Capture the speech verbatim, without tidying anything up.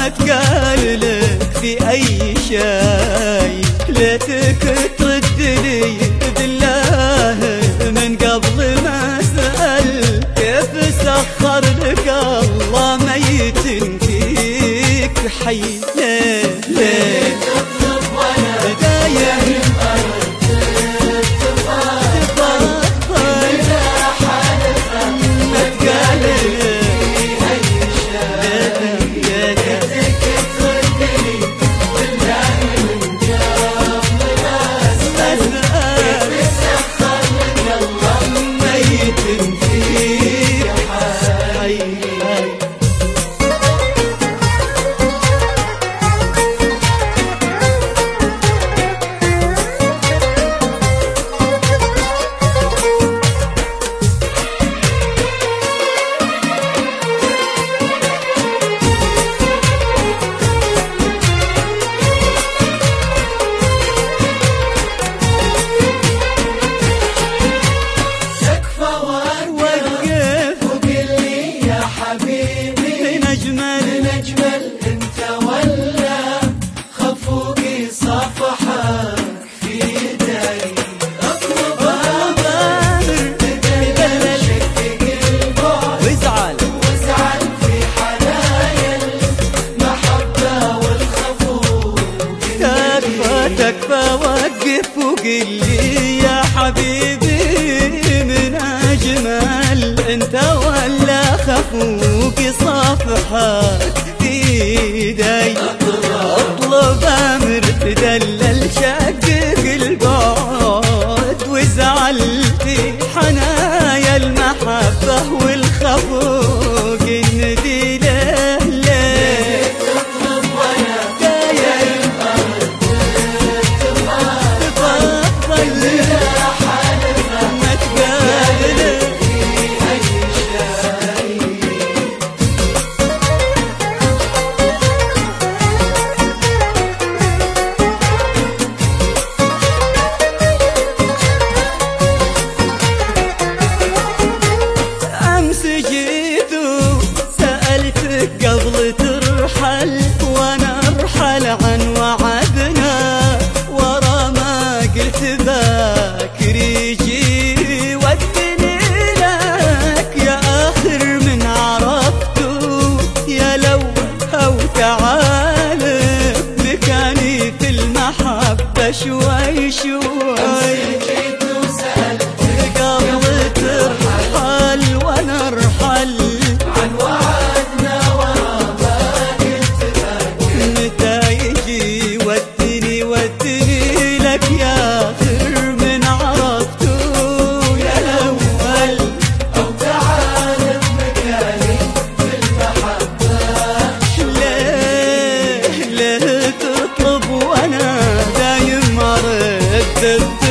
تقللك في أي شيء، ليتك ترد لي بالله من قبل ما أسأل كيف سخر لك الله ميت فيك حي. ليه ليه تطلب وانا دايم تكفى وقف وقل لي يا حبيبي من أجمل أنت ولا خفوق صفحك في ايدي. اطلب أمر تدلل شقق البعد وازعل في حنايا المحبة والخفوق الندي له ليه تطلب وانا دايم قبل ترحل وانا ارحل عن وعدنا ورا ما قلت باكر يجي ودني لك يا اخر من عرفته يا لو او تعال مكاني في المحبة شوي شوي. قبل ترحل وانا ارحل عن وعدنا تطلب وانا دايم ارد